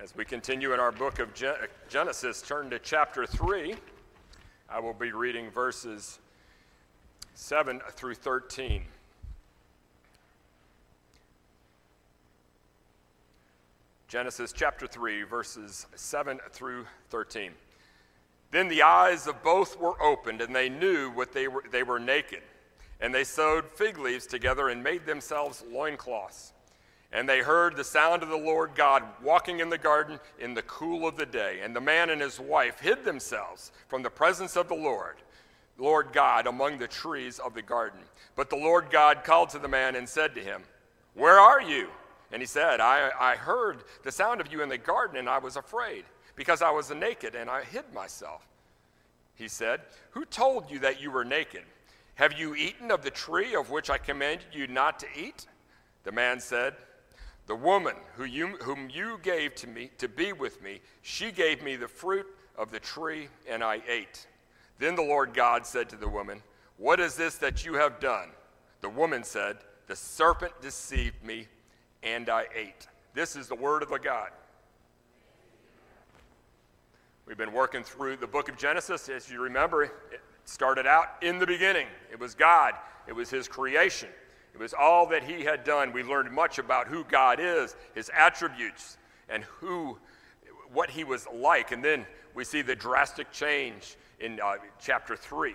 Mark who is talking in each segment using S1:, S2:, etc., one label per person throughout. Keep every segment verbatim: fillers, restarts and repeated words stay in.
S1: As we continue in our book of Genesis, turn to chapter three. I will be reading verses seven through thirteen. Genesis chapter three, verses seven through thirteen. Then the eyes of both were opened, and they knew what they were they were naked. And they sewed fig leaves together and made themselves loincloths. And they heard the sound of the Lord God walking in the garden in the cool of the day. And the man and his wife hid themselves from the presence of the Lord, Lord God, among the trees of the garden. But the Lord God called to the man and said to him, "Where are you?" And he said, I, I heard the sound of you in the garden, and I was afraid, because I was naked, and I hid myself. He said, "Who told you that you were naked? Have you eaten of the tree of which I commanded you not to eat?" The man said, "The woman who you, whom you gave to me to be with me, she gave me the fruit of the tree, and I ate." Then the Lord God said to the woman, "What is this that you have done?" The woman said, "The serpent deceived me, and I ate." This is the word of the God. We've been working through the book of Genesis. As you remember, it started out in the beginning. It was God. It was his creation. It was all that he had done. We learned much about who God is, his attributes, and who, what he was like. And then we see the drastic change in uh, chapter three.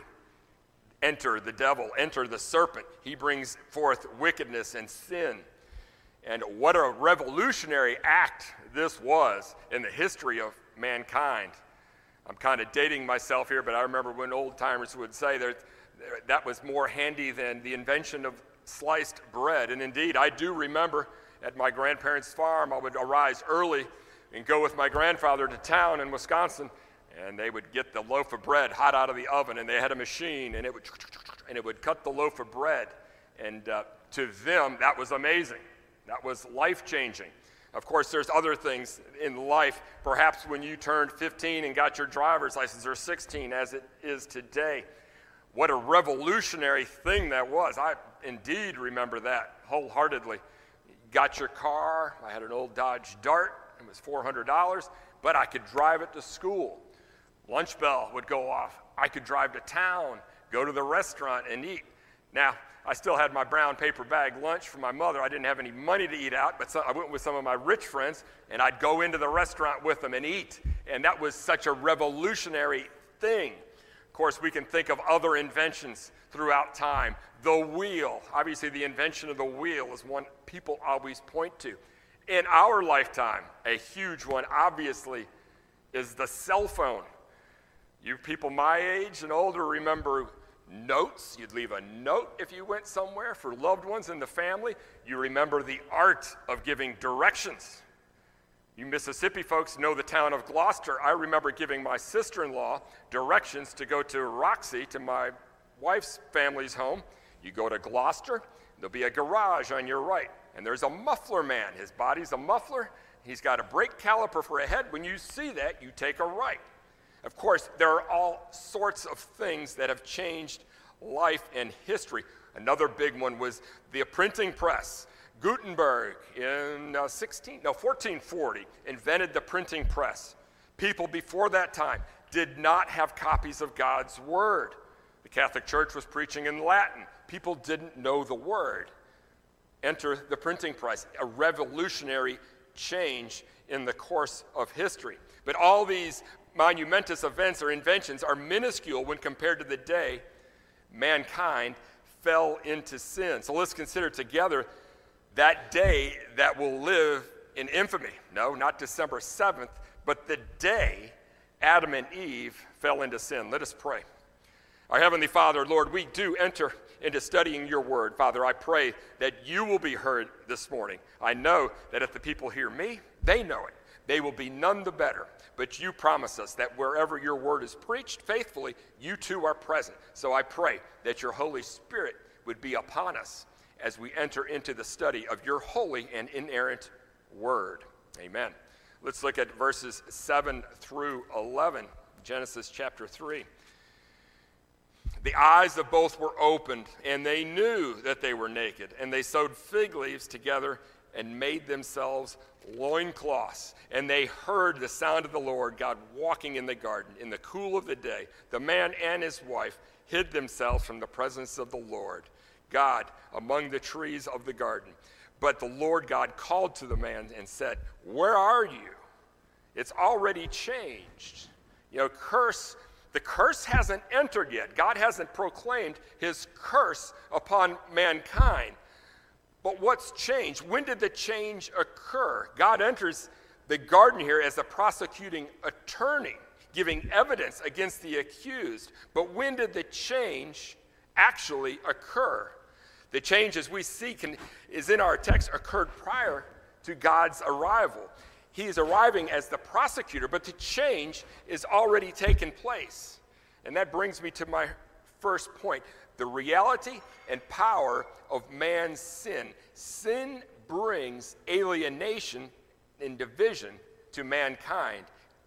S1: Enter the devil, enter the serpent. He brings forth wickedness and sin. And what a revolutionary act this was in the history of mankind. I'm kind of dating myself here, but I remember when old timers would say that that was more handy than the invention of sliced bread. And indeed, I do remember at my grandparents' farm, I would arise early and go with my grandfather to town in Wisconsin, and they would get the loaf of bread hot out of the oven, and they had a machine, and it would and it would cut the loaf of bread. And uh, to them, that was amazing. That was life-changing. Of course, there's other things in life. Perhaps when you turned fifteen and got your driver's license, or sixteen, as it is today. What a revolutionary thing that was. I indeed remember that wholeheartedly. Got your car. I had an old Dodge Dart. It was four hundred dollars, but I could drive it to school. Lunch bell would go off. I could drive to town, go to the restaurant and eat. Now, I still had my brown paper bag lunch from my mother. I didn't have any money to eat out, but so I went with some of my rich friends, and I'd go into the restaurant with them and eat. And that was such a revolutionary thing. Of course, we can think of other inventions throughout time. The wheel, obviously the invention of the wheel is one people always point to. In our lifetime, a huge one, obviously, is the cell phone. You people my age and older remember notes. You'd leave a note if you went somewhere for loved ones in the family. You remember the art of giving directions. You Mississippi folks know the town of Gloucester. I remember giving my sister-in-law directions to go to Roxy, to my wife's family's home. You go to Gloucester, there'll be a garage on your right, and there's a muffler man. His body's a muffler. He's got a brake caliper for a head. When you see that, you take a right. Of course, there are all sorts of things that have changed life and history. Another big one was the printing press. Gutenberg in uh, sixteen, no, fourteen forty invented the printing press. People before that time did not have copies of God's word. The Catholic Church was preaching in Latin. People didn't know the word. Enter the printing press, a revolutionary change in the course of history. But all these monumentous events or inventions are minuscule when compared to the day mankind fell into sin. So let's consider together that day that will live in infamy. No, not December seventh, but the day Adam and Eve fell into sin. Let us pray. Our Heavenly Father, Lord, we do enter into studying your word. Father, I pray that you will be heard this morning. I know that if the people hear me, they know it. They will be none the better. But you promise us that wherever your word is preached faithfully, you too are present. So I pray that your Holy Spirit would be upon us as we enter into the study of your holy and inerrant word. Amen. Let's look at verses seven through eleven, Genesis chapter three. The eyes of both were opened, and they knew that they were naked, and they sewed fig leaves together and made themselves loincloths. And they heard the sound of the Lord God walking in the garden in the cool of the day. The man and his wife hid themselves from the presence of the Lord God among the trees of the garden. But the Lord God called to the man and said, "Where are you?" It's already changed. You know, curse, the curse hasn't entered yet. God hasn't proclaimed his curse upon mankind. But what's changed? When did the change occur? God enters the garden here as the prosecuting attorney, giving evidence against the accused. But when did the change actually occur? The change, as we see, can, is in our text, occurred prior to God's arrival. He is arriving as the prosecutor, but the change is already taken place. And that brings me to my first point, the reality and power of man's sin. Sin brings alienation and division to mankind.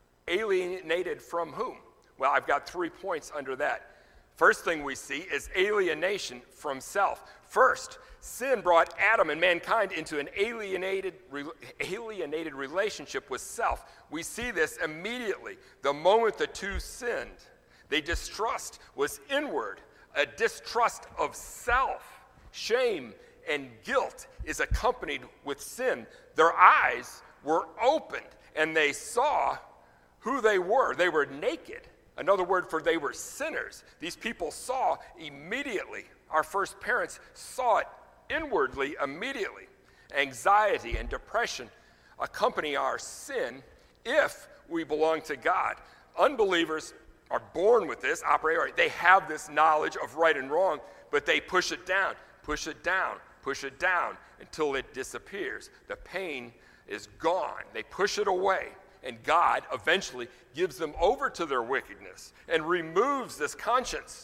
S1: Alienated from whom? Well, I've got three points under that. First thing we see is alienation from self. First, sin brought Adam and mankind into an alienated, alienated relationship with self. We see this immediately. The moment the two sinned, their distrust was inward, a distrust of self. Shame and guilt is accompanied with sin. Their eyes were opened, and they saw who they were. They were naked. Another word for they were sinners. These people saw immediately. Our first parents saw it inwardly immediately. Anxiety and depression accompany our sin if we belong to God. Unbelievers are born with this, a priori. They have this knowledge of right and wrong, but they push it down, push it down, push it down until it disappears. The pain is gone. They push it away. And God eventually gives them over to their wickedness and removes this conscience.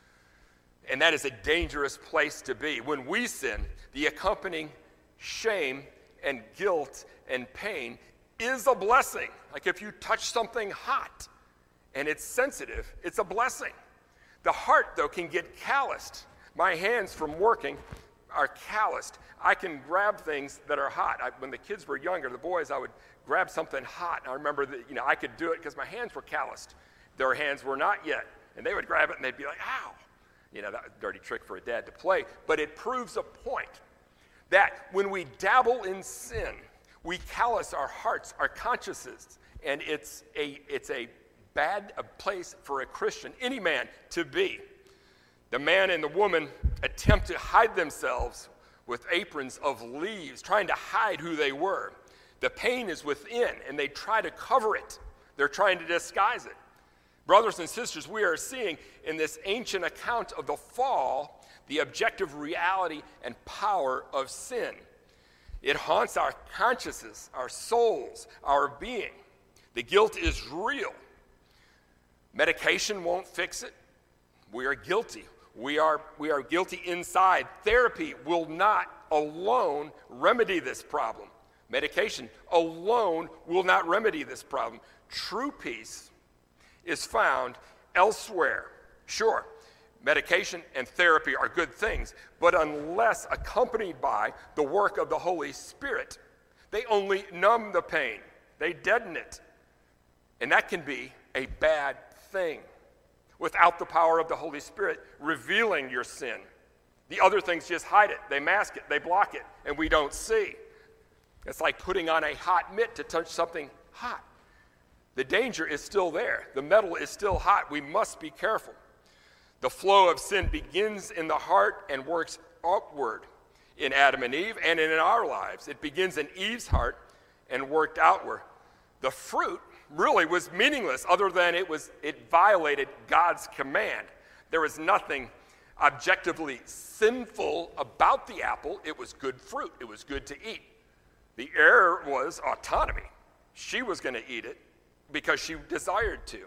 S1: And that is a dangerous place to be. When we sin, the accompanying shame and guilt and pain is a blessing. Like if you touch something hot and it's sensitive, it's a blessing. The heart, though, can get calloused. My hands from working are calloused. I can grab things that are hot. I, when the kids were younger, the boys, I would grab something hot. And I remember that, you know, I could do it because my hands were calloused. Their hands were not yet. And they would grab it and they'd be like, ow. You know, that was a dirty trick for a dad to play. But it proves a point that when we dabble in sin, we callous our hearts, our consciences, and it's a, it's a bad a place for a Christian, any man, to be. The man and the woman attempt to hide themselves with aprons of leaves, trying to hide who they were. The pain is within, and they try to cover it. They're trying to disguise it. Brothers and sisters, we are seeing in this ancient account of the fall the objective reality and power of sin. It haunts our consciences, our souls, our being. The guilt is real. Medication won't fix it. We are guilty. We are, we are guilty inside. Therapy will not alone remedy this problem. Medication alone will not remedy this problem. True peace is found elsewhere. Sure, medication and therapy are good things, but unless accompanied by the work of the Holy Spirit, they only numb the pain. They deaden it. And that can be a bad thing. Without the power of the Holy Spirit revealing your sin, the other things just hide it. They mask it. They block it. And we don't see. It's like putting on a hot mitt to touch something hot. The danger is still there. The metal is still hot. We must be careful. The flow of sin begins in the heart and works upward in Adam and Eve and in our lives. It begins in Eve's heart and worked outward. The fruit really was meaningless other than it was it violated God's command. There was nothing objectively sinful about the apple. It was good fruit. It was good to eat. The error was autonomy. She was going to eat it because she desired to.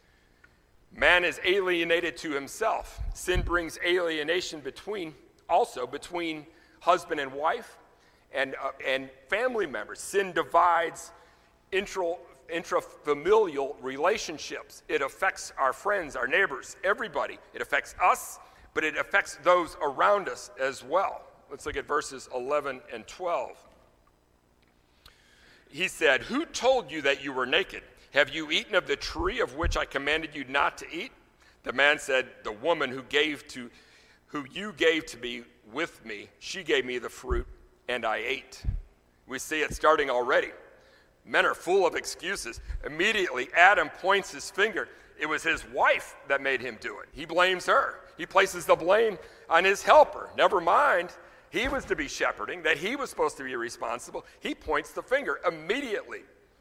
S1: Man is alienated to himself. Sin brings alienation between, also between husband and wife and, uh, and family members. Sin divides intra, intrafamilial relationships. It affects our friends, our neighbors, everybody. It affects us, but it affects those around us as well. Let's look at verses eleven and twelve. he said, "Who told you that you were naked? Have you eaten of the tree of which I commanded you not to eat?" The man said, "The woman who gave to, who you gave to be with me, she gave me the fruit, and I ate." We see it starting already. Men are full of excuses. Immediately, Adam points his finger. It was his wife that made him do it. He blames her. He places the blame on his helper. Never mind, he was to be shepherding, that he was supposed to be responsible. He points the finger immediately.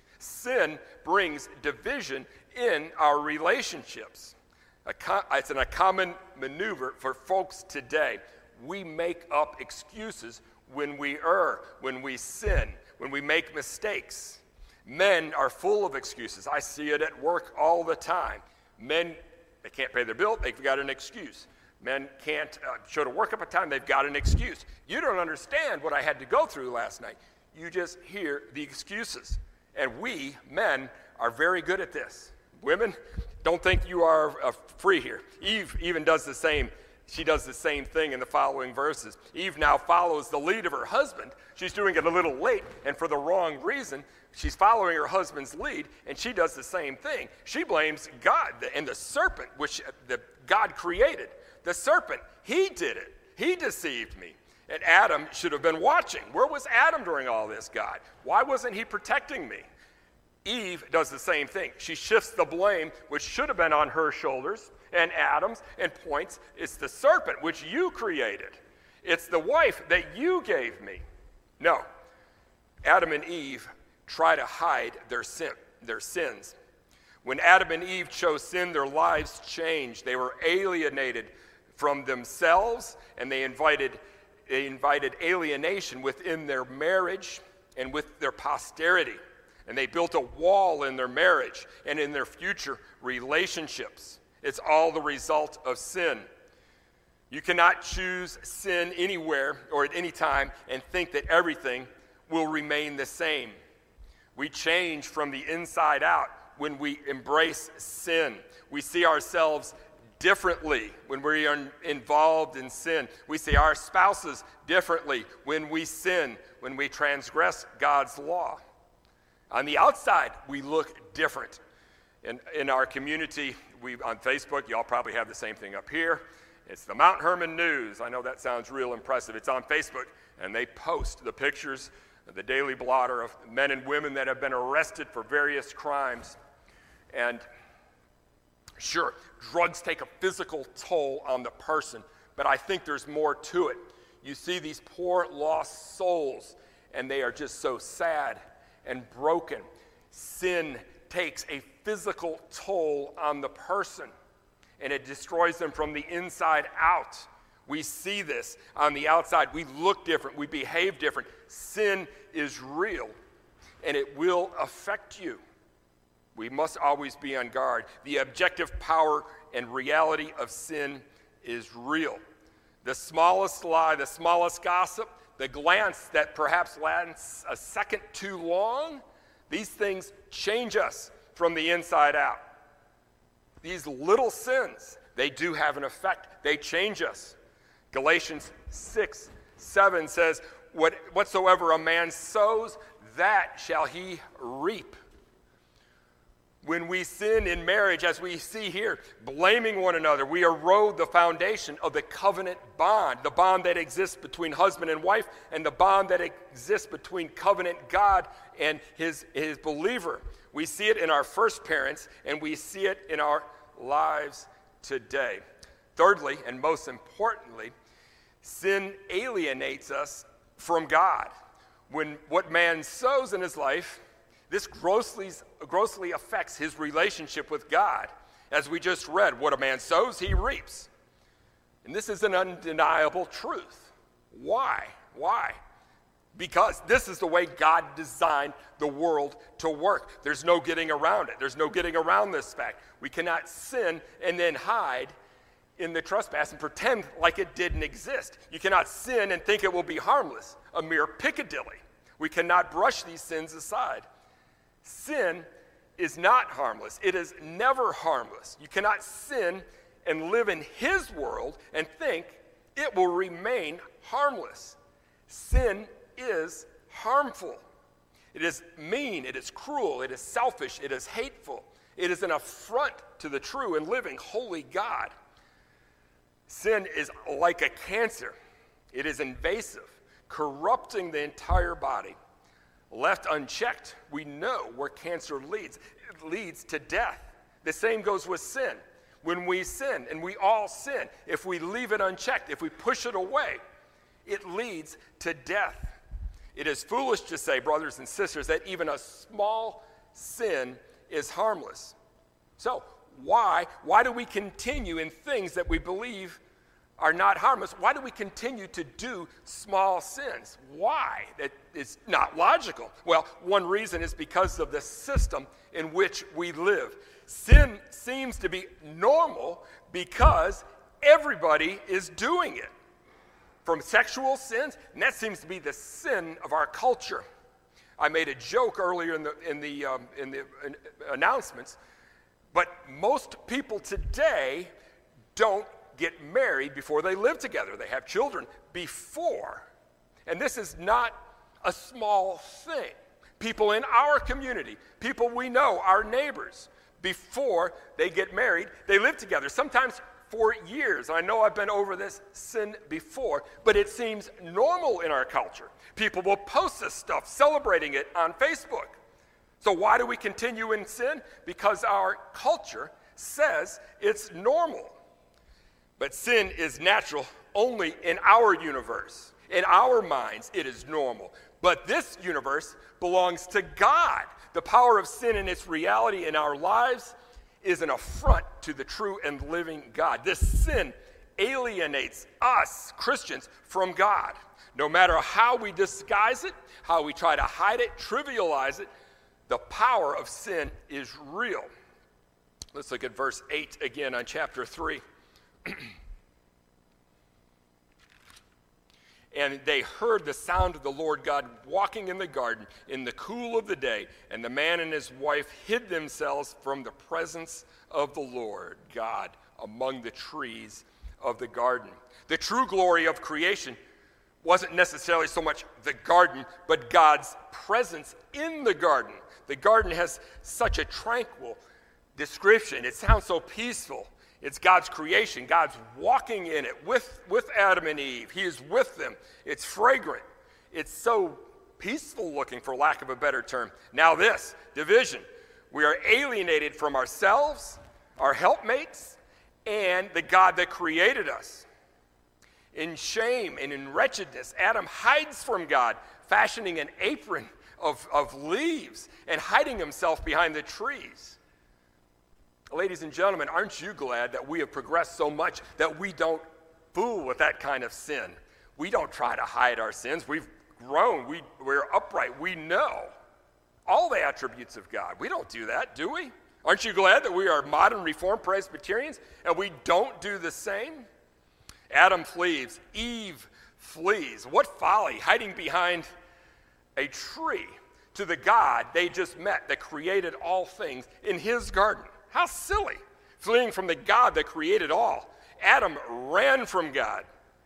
S1: Sin brings division in our relationships. A co- it's an, a common maneuver for folks today. We make up excuses when we err, when we sin, when we make mistakes. Men are full of excuses. I see it at work all the time. Men, they can't pay their bill, they've got an excuse. Men can't uh, show to work up a time, they've got an excuse. You don't understand what I had to go through last night. You just hear the excuses. And we, men, are very good at this. Women, don't think you are uh, free here. Eve even does the same. She does the same thing in the following verses. Eve now follows the lead of her husband. She's doing it a little late and for the wrong reason. She's following her husband's lead, and she does the same thing. She blames God and the serpent, which the God created. The serpent, he did it. He deceived me. And Adam should have been watching. Where was Adam during all this, God? Why wasn't he protecting me? Eve does the same thing. She shifts the blame, which should have been on her shoulders and Adam's, and points, it's the serpent, which you created. It's the wife that you gave me. No. Adam and Eve try to hide their sin, their sins. When Adam and Eve chose sin, their lives changed. They were alienated from themselves, and they invited, they invited alienation within their marriage and with their posterity. And they built a wall in their marriage and in their future relationships. It's all the result of sin. You cannot choose sin anywhere or at any time and think that everything will remain the same. We change from the inside out when we embrace sin. We see ourselves differently when we are involved in sin. We see our spouses differently when we sin, when we transgress God's law. On the outside, we look different. In, in our community, we on Facebook, y'all probably have the same thing up here. It's the Mount Hermon News. I know that sounds real impressive. It's on Facebook, and they post the pictures, the Daily Blotter, of men and women that have been arrested for various crimes. And sure, drugs take a physical toll on the person, but I think there's more to it. You see these poor lost souls, and they are just so sad and broken. Sin takes a physical toll on the person, and it destroys them from the inside out. We see this on the outside. We look different. We behave different. Sin is real, and it will affect you. We must always be on guard. The objective power and reality of sin is real. The smallest lie, the smallest gossip, the glance that perhaps lasts a second too long, these things change us from the inside out. These little sins, they do have an effect. They change us. Galatians six, seven says, what, whatsoever a man sows, that shall he reap. When we sin in marriage, as we see here, blaming one another, we erode the foundation of the covenant bond, the bond that exists between husband and wife, and the bond that exists between covenant God and his, his believer. We see it in our first parents, and we see it in our lives today. Thirdly, and most importantly, sin alienates us from God. When what man sows in his life, this grossly, grossly affects his relationship with God. As we just read, what a man sows, he reaps. And this is an undeniable truth. Why? Why? Because this is the way God designed the world to work. There's no getting around it. There's no getting around this fact. We cannot sin and then hide in the trespass and pretend like it didn't exist. You cannot sin and think it will be harmless, a mere Piccadilly. We cannot brush these sins aside. Sin is not harmless. It is never harmless. You cannot sin and live in his world and think it will remain harmless. Sin is harmful. It is mean, it is cruel, it is selfish, it is hateful. It is an affront to the true and living holy God. Sin is like a cancer. It is invasive, corrupting the entire body. Left unchecked, we know where cancer leads. It leads to death. The same goes with sin. When we sin, and we all sin, if we leave it unchecked, if we push it away, it leads to death. It is foolish to say, brothers and sisters, that even a small sin is harmless. So, why? Why do we continue in things that we believe are not harmless? Why do we continue to do small sins? Why? That is not logical. Well, one reason is because of the system in which we live. Sin seems to be normal because everybody is doing it. From sexual sins, and that seems to be the sin of our culture. I made a joke earlier in the in the um, in the in announcements, but most people today don't get married before they live together. They have children before, and this is not a small thing. People in our community, people we know, our neighbors, before they get married, they live together. Sometimes for years. I know I've been over this sin before, but it seems normal in our culture. People will post this stuff, celebrating it on Facebook. So why do we continue in sin? Because our culture says it's normal. But sin is natural only in our universe. In our minds, it is normal. But this universe belongs to God. The power of sin and its reality in our lives is an affront to the true and living God. This sin alienates us, Christians, from God. No matter how we disguise it, how we try to hide it, trivialize it, the power of sin is real. Let's look at verse eight again on chapter three. And they heard the sound of the Lord God walking in the garden in the cool of the day, and the man and his wife hid themselves from the presence of the Lord God among the trees of the garden. The true glory of creation wasn't necessarily so much the garden, but God's presence in the garden. The garden has such a tranquil description. It sounds so peaceful. It's God's creation. God's walking in it with, with Adam and Eve. He is with them. It's fragrant. It's so peaceful looking, for lack of a better term. Now this, division. We are alienated from ourselves, our helpmates, and the God that created us. In shame and in wretchedness, Adam hides from God, fashioning an apron of, of leaves and hiding himself behind the trees. Ladies and gentlemen, aren't you glad that we have progressed so much that we don't fool with that kind of sin? We don't try to hide our sins. We've grown. We, we're upright. We know all the attributes of God. We don't do that, do we? Aren't you glad that we are modern Reformed Presbyterians and we don't do the same? Adam flees. Eve flees. What folly, hiding behind a tree to the God they just met that created all things in his garden. How silly, fleeing from the God that created all. Adam ran from God.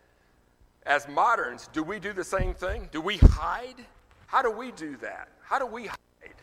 S1: As moderns, do we do the same thing? Do we hide? How do we do that? How do we hide?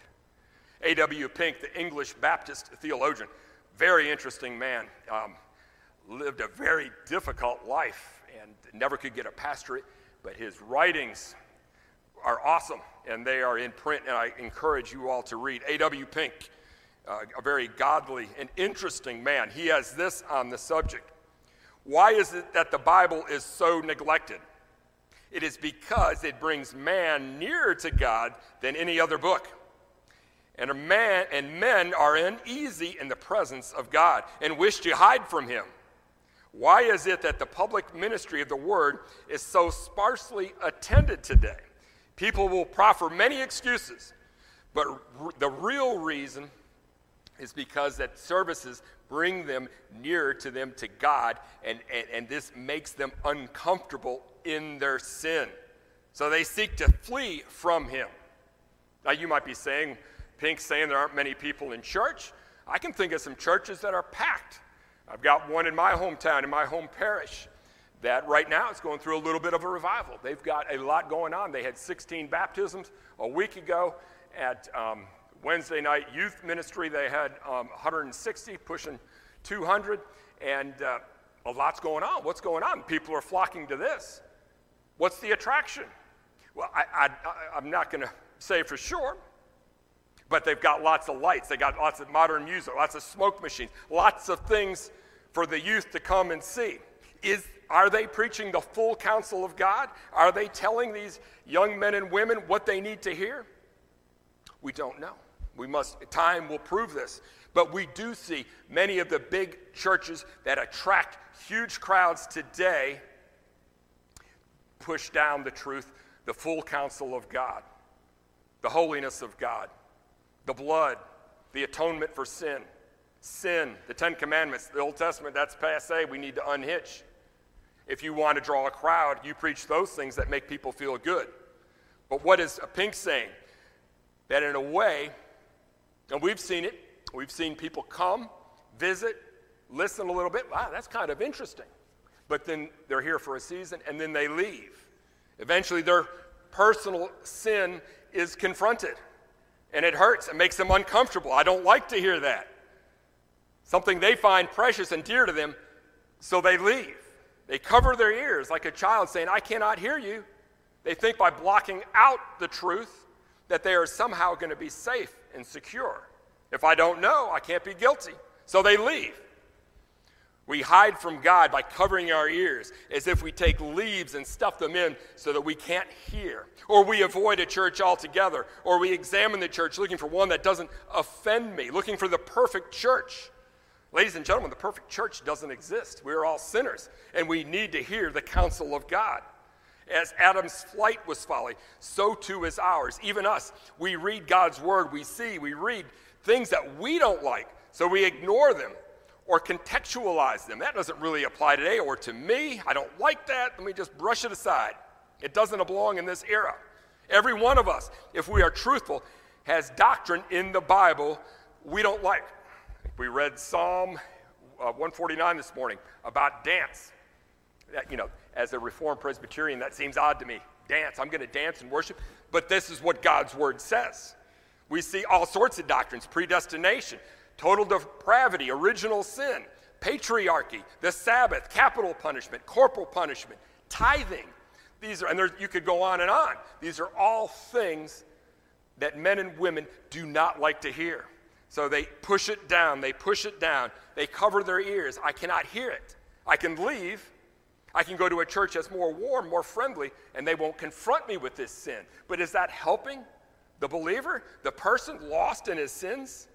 S1: A W Pink, the English Baptist theologian, very interesting man, um, lived a very difficult life and never could get a pastorate, but his writings are awesome, and they are in print, and I encourage you all to read. A W Pink, Uh, a very godly and interesting man. He has this on the subject. Why is it that the Bible is so neglected? It is because it brings man nearer to God than any other book. And a man and men are uneasy in the presence of God and wish to hide from him. Why is it that the public ministry of the word is so sparsely attended today? People will proffer many excuses, but r- the real reason is because that services bring them nearer to them, to God, and, and, and this makes them uncomfortable in their sin. So they seek to flee from him. Now you might be saying, Pink's saying there aren't many people in church. I can think of some churches that are packed. I've got one in my hometown, in my home parish, that right now is going through a little bit of a revival. They've got a lot going on. They had sixteen baptisms a week ago, at um, Wednesday night youth ministry. They had um, one hundred sixty, pushing two hundred, and uh, a lot's going on. What's going on? People are flocking to this. What's the attraction? Well, I, I, I'm not going to say for sure, but they've got lots of lights. They got lots of modern music, lots of smoke machines, lots of things for the youth to come and see. Is, are they preaching the full counsel of God? Are they telling these young men and women what they need to hear? We don't know. We must, time will prove this. But we do see many of the big churches that attract huge crowds today push down the truth, the full counsel of God, the holiness of God, the blood, the atonement for sin, sin, the Ten Commandments, the Old Testament, that's passé. We need to unhitch. If you want to draw a crowd, you preach those things that make people feel good. But what is Pink saying? That in a way, and we've seen it, we've seen people come, visit, listen a little bit. Wow, that's kind of interesting. But then they're here for a season, and then they leave. Eventually, their personal sin is confronted, and it hurts. It makes them uncomfortable. I don't like to hear that. Something they find precious and dear to them, so they leave. They cover their ears like a child saying, I cannot hear you. They think by blocking out the truth that they are somehow going to be safe and secure. If I don't know, I can't be guilty. So they leave. We hide from God by covering our ears as if we take leaves and stuff them in so that we can't hear. Or we avoid a church altogether. Or we examine the church looking for one that doesn't offend me, looking for the perfect church. Ladies and gentlemen, the perfect church doesn't exist. We are all sinners, and we need to hear the counsel of God. As Adam's flight was folly, so too is ours. Even us, we read God's word, we see, we read things that we don't like, so we ignore them or contextualize them. That doesn't really apply today or to me. I don't like that. Let me just brush it aside. It doesn't belong in this era. Every one of us, if we are truthful, has doctrine in the Bible we don't like. We read Psalm uh, one forty-nine this morning about dance. That, you know, as a Reformed Presbyterian, that seems odd to me. Dance, I'm going to dance and worship. But this is what God's word says. We see all sorts of doctrines: predestination, total depravity, original sin, patriarchy, the Sabbath, capital punishment, corporal punishment, tithing. These are, and there, you could go on and on. These are all things that men and women do not like to hear. So they push it down, they push it down, they cover their ears. I cannot hear it. I can leave. I can go to a church that's more warm, more friendly, and they won't confront me with this sin. But is that helping the believer, the person lost in his sins?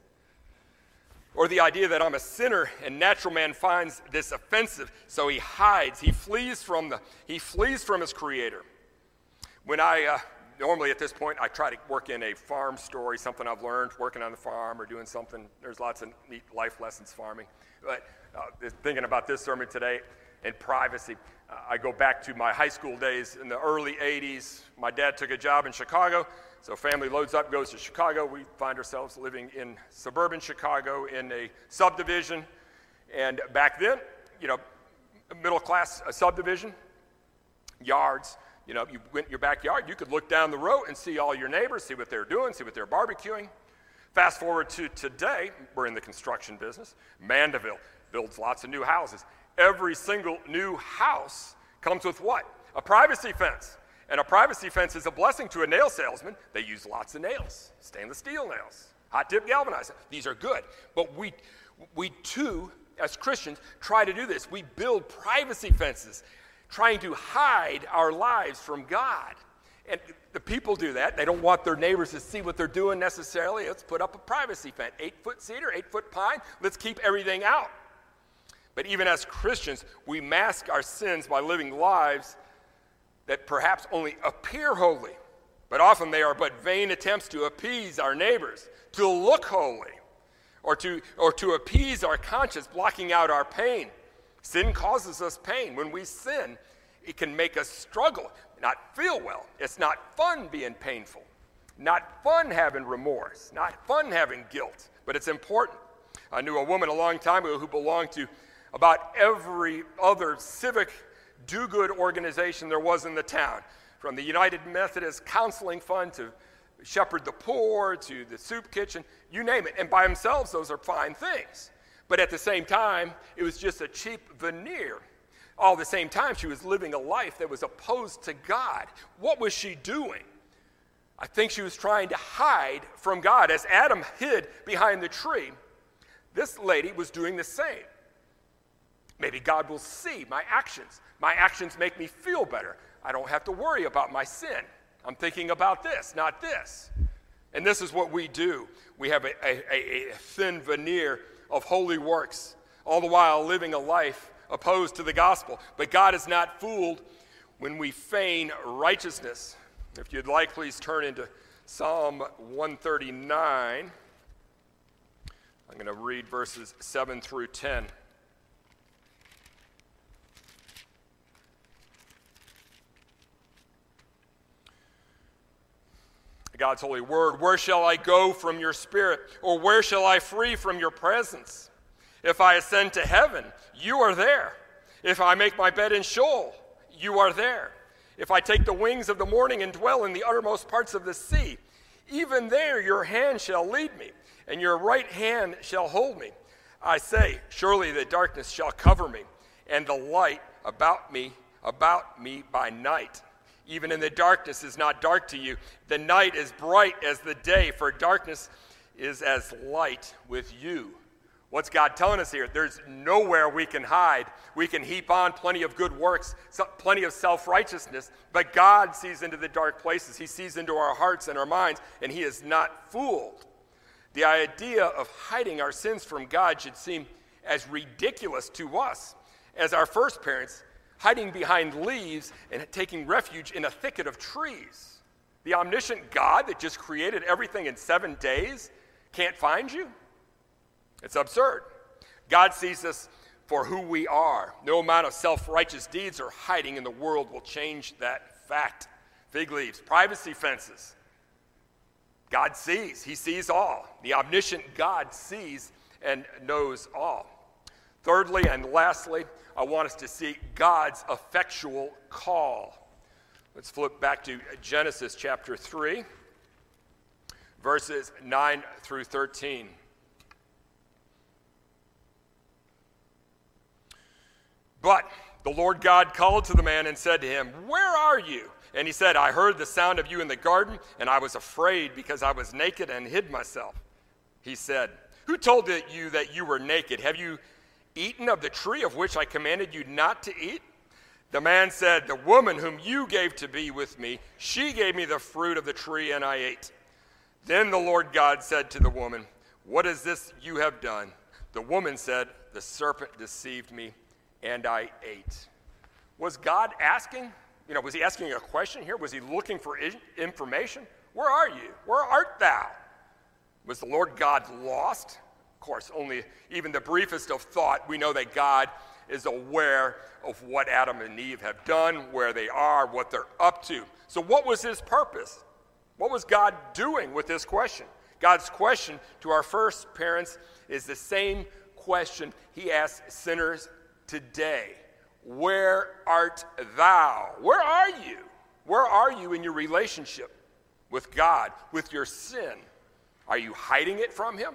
S1: Or the idea that I'm a sinner and natural man finds this offensive, so he hides, he flees from the, he flees from his creator. When I, uh, normally at this point, I try to work in a farm story, something I've learned working on the farm or doing something. There's lots of neat life lessons farming. But uh, thinking about this sermon today, and privacy. Uh, I go back to my high school days in the early eighties. My dad took a job in Chicago, so family loads up, goes to Chicago. We find ourselves living in suburban Chicago in a subdivision. And back then, you know, middle class uh, subdivision, yards, you know, you went in your backyard, you could look down the road and see all your neighbors, see what they're doing, see what they're barbecuing. Fast forward to today, we're in the construction business. Mandeville builds lots of new houses. Every single new house comes with what? A privacy fence. And a privacy fence is a blessing to a nail salesman. They use lots of nails, stainless steel nails, hot dip galvanized. These are good. But we, we too, as Christians, try to do this. We build privacy fences, trying to hide our lives from God. And the people do that. They don't want their neighbors to see what they're doing necessarily. Let's put up a privacy fence. Eight-foot cedar, eight-foot pine. Let's keep everything out. But even as Christians, we mask our sins by living lives that perhaps only appear holy, but often they are but vain attempts to appease our neighbors, to look holy, or to, or to appease our conscience, blocking out our pain. Sin causes us pain. When we sin, it can make us struggle, not feel well. It's not fun being painful, not fun having remorse, not fun having guilt, but it's important. I knew a woman a long time ago who belonged to about every other civic do-good organization there was in the town, from the United Methodist Counseling Fund to shepherd the poor, to the soup kitchen, you name it. And by themselves, those are fine things. But at the same time, it was just a cheap veneer. All at the same time, she was living a life that was opposed to God. What was she doing? I think she was trying to hide from God. As Adam hid behind the tree, this lady was doing the same. Maybe God will see my actions. My actions make me feel better. I don't have to worry about my sin. I'm thinking about this, not this. And this is what we do. We have a, a, a thin veneer of holy works, all the while living a life opposed to the gospel. But God is not fooled when we feign righteousness. If you'd like, please turn into Psalm one thirty-nine. I'm going to read verses seven through ten. God's holy word. Where shall I go from your spirit? Or where shall I flee from your presence? If I ascend to heaven, you are there. If I make my bed in Sheol, you are there. If I take the wings of the morning and dwell in the uttermost parts of the sea, even there your hand shall lead me, and your right hand shall hold me. I say, surely the darkness shall cover me, and the light about me, about me by night. Even in the darkness is not dark to you. The night is bright as the day, for darkness is as light with you. What's God telling us here? There's nowhere we can hide. We can heap on plenty of good works, plenty of self-righteousness, but God sees into the dark places. He sees into our hearts and our minds, and he is not fooled. The idea of hiding our sins from God should seem as ridiculous to us as our first parents hiding behind leaves and taking refuge in a thicket of trees. The omniscient God that just created everything in seven days can't find you? It's absurd. God sees us for who we are. No amount of self-righteous deeds or hiding in the world will change that fact. Fig leaves, privacy fences. God sees. He sees all. The omniscient God sees and knows all. Thirdly and lastly, I want us to see God's effectual call. Let's flip back to Genesis chapter three, verses nine through thirteen. But the Lord God called to the man and said to him, "Where are you?" And he said, "I heard the sound of you in the garden, and I was afraid because I was naked and hid myself." He said, "Who told you that you were naked? Have you eaten of the tree of which I commanded you not to eat?" The man said, "The woman whom you gave to be with me, she gave me the fruit of the tree, and I ate." Then the Lord God said to the woman, "What is this you have done?" The woman said, "The serpent deceived me, and I ate." Was God asking? You know, was he asking a question here? Was he looking for information? Where are you? Where art thou? Was the Lord God lost? Of course, only even the briefest of thought, we know that God is aware of what Adam and Eve have done, where they are, what they're up to. So what was his purpose? What was God doing with this question? God's question to our first parents is the same question he asks sinners today. Where art thou? Where are you? Where are you in your relationship with God, with your sin? Are you hiding it from him?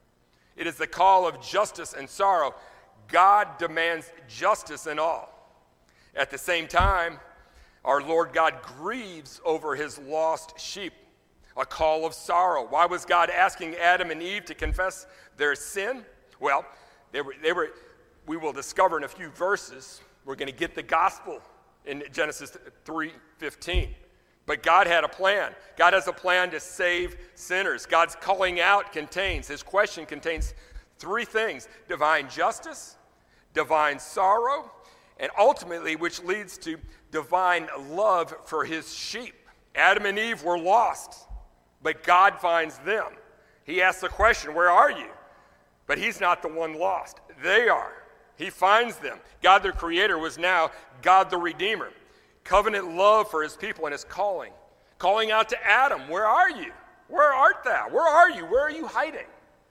S1: It is the call of justice and sorrow. God demands justice in all. At the same time, our Lord God grieves over his lost sheep, a call of sorrow. Why was God asking Adam and Eve to confess their sin? Well, they were, they were, we will discover in a few verses, we're going to get the gospel in Genesis three fifteen. But God had a plan. God has a plan to save sinners. God's calling out contains, his question contains three things: divine justice, divine sorrow, and ultimately, which leads to divine love for his sheep. Adam and Eve were lost, but God finds them. He asks the question, where are you? But he's not the one lost. They are. He finds them. God the Creator was now God the Redeemer. Covenant love for his people and his calling. Calling out to Adam, where are you? Where art thou? Where are you? Where are you hiding?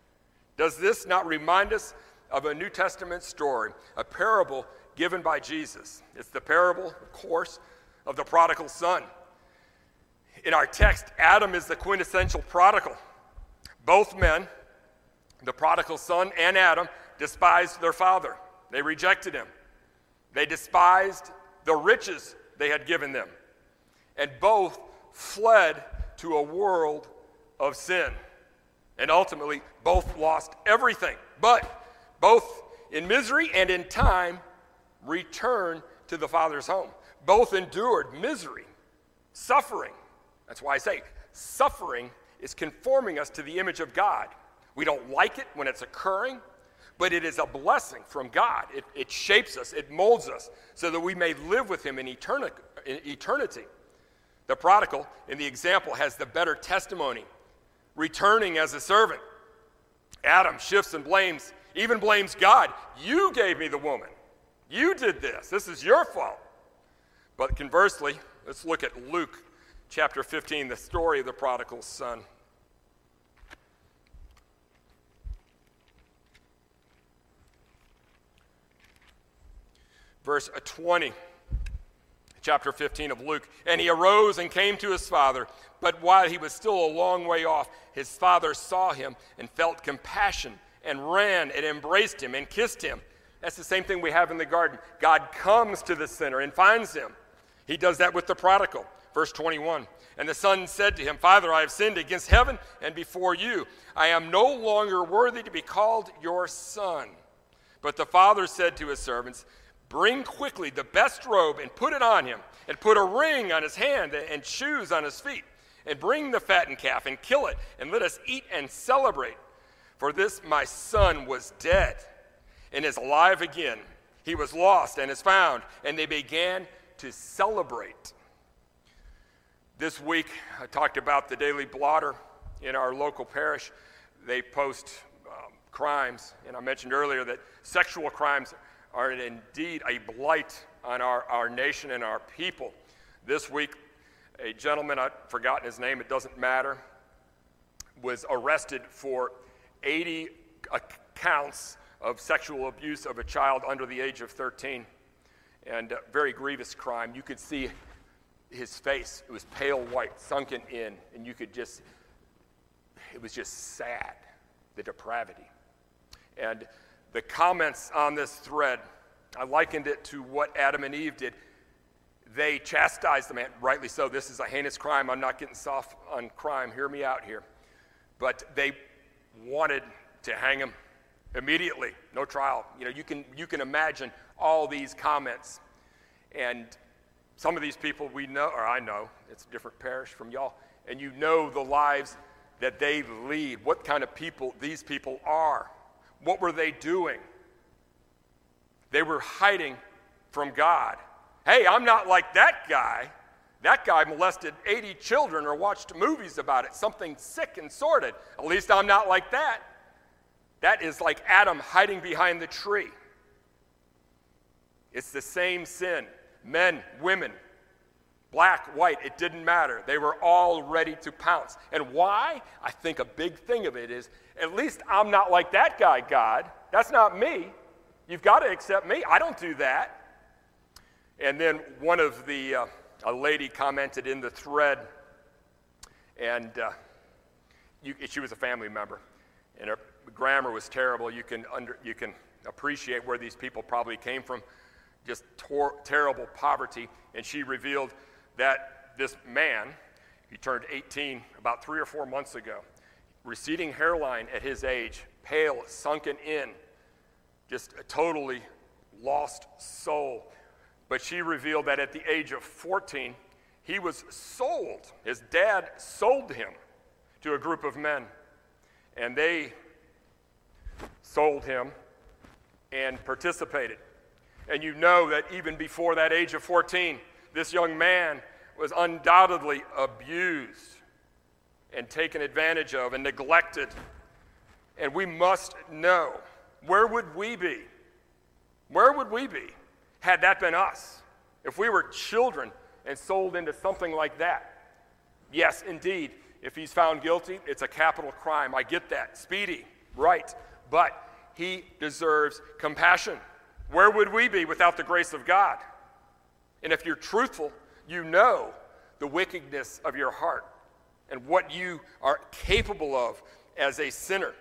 S1: Does this not remind us of a New Testament story, a parable given by Jesus? It's the parable, of course, of the prodigal son. In our text, Adam is the quintessential prodigal. Both men, the prodigal son and Adam, despised their father. They rejected him. They despised the riches they had given them. And both fled to a world of sin. And ultimately, both lost everything. But both in misery and in time returned to the Father's home. Both endured misery, suffering. That's why I say suffering is conforming us to the image of God. We don't like it when it's occurring, but it is a blessing from God. It, it shapes us, it molds us, so that we may live with him in eternity. In eternity. The prodigal, in the example, has the better testimony, returning as a servant. Adam shifts and blames, even blames God. You gave me the woman. You did this. This is your fault. But conversely, let's look at Luke chapter fifteen, the story of the prodigal son. Verse twenty, chapter fifteen of Luke. And he arose and came to his father, but while he was still a long way off, his father saw him and felt compassion and ran and embraced him and kissed him. That's the same thing we have in the garden. God comes to the sinner and finds him. He does that with the prodigal. Verse twenty-one, and the son said to him, Father, I have sinned against heaven and before you. I am no longer worthy to be called your son. But the father said to his servants, bring quickly the best robe and put it on him, and put a ring on his hand and shoes on his feet, and bring the fattened calf and kill it, and let us eat and celebrate. For this my son was dead and is alive again. He was lost and is found. And they began to celebrate. This week, I talked about the Daily Blotter in our local parish. They post um, crimes, and I mentioned earlier that sexual crimes are indeed a blight on our, our nation and our people. This week, a gentleman, I've forgotten his name, it doesn't matter, was arrested for eighty counts of sexual abuse of a child under the age of thirteen, and a very grievous crime. You could see his face. It was pale white, sunken in, and you could just, it was just sad, the depravity. And the comments on this thread, I likened it to what Adam and Eve did. They chastised the man, rightly so. This is a heinous crime. I'm not getting soft on crime. Hear me out here. But they wanted to hang him immediately, no trial. You know, you can you can imagine all these comments. And some of these people we know, or I know, it's a different parish from y'all, and you know the lives that they lead, what kind of people these people are. What were they doing? They were hiding from God. Hey, I'm not like that guy. That guy molested eighty children or watched movies about it, something sick and sordid. At least I'm not like that. That is like Adam hiding behind the tree. It's the same sin. Men, women, black, white, it didn't matter. They were all ready to pounce. And why? I think a big thing of it is, at least I'm not like that guy, God. That's not me. You've got to accept me. I don't do that. And then one of the, uh, a lady commented in the thread, and uh, you, she was a family member, and her grammar was terrible. You can under, you can appreciate where these people probably came from, just tor- terrible poverty. And she revealed that this man, he turned eighteen about three or four months ago, receding hairline at his age, pale, sunken in, just a totally lost soul. But she revealed that at the age of fourteen, he was sold. His dad sold him to a group of men, and they sold him and participated. And you know that even before that age of fourteen, this young man was undoubtedly abused and taken advantage of and neglected. And we must know, where would we be? Where would we be had that been us? If we were children and sold into something like that? Yes, indeed, if he's found guilty, it's a capital crime. I get that. Speedy, right. But he deserves compassion. Where would we be without the grace of God? And if you're truthful, you know the wickedness of your heart and what you are capable of as a sinner.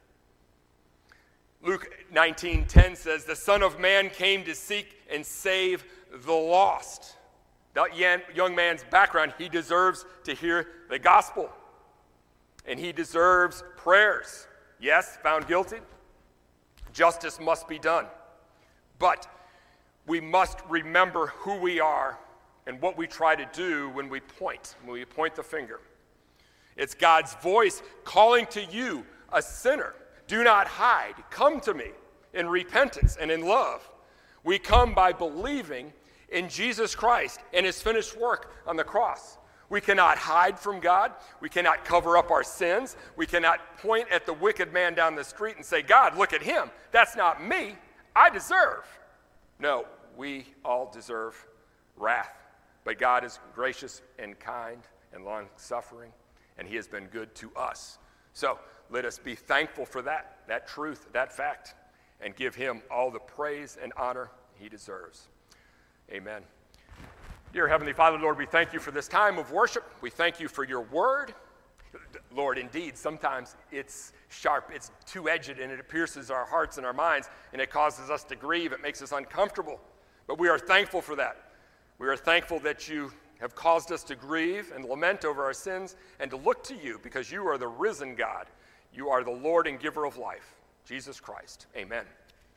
S1: Luke nineteen ten says, the Son of Man came to seek and save the lost. That young man's background, he deserves to hear the gospel. And he deserves prayers. Yes, found guilty. Justice must be done. But we must remember who we are and what we try to do when we point, when we point the finger. It's God's voice calling to you, a sinner. Do not hide. Come to me in repentance and in love. We come by believing in Jesus Christ and his finished work on the cross. We cannot hide from God. We cannot cover up our sins. We cannot point at the wicked man down the street and say, God, look at him. That's not me. I deserve. No, we all deserve wrath. But God is gracious and kind and long-suffering, and he has been good to us. So let us be thankful for that, that truth, that fact, and give him all the praise and honor he deserves. Amen. Dear Heavenly Father, Lord, we thank you for this time of worship. We thank you for your word. Lord, indeed, sometimes it's sharp, it's two-edged, and it pierces our hearts and our minds, and it causes us to grieve. It makes us uncomfortable. But we are thankful for that. We are thankful that you have caused us to grieve and lament over our sins and to look to you because you are the risen God. You are the Lord and giver of life, Jesus Christ. Amen.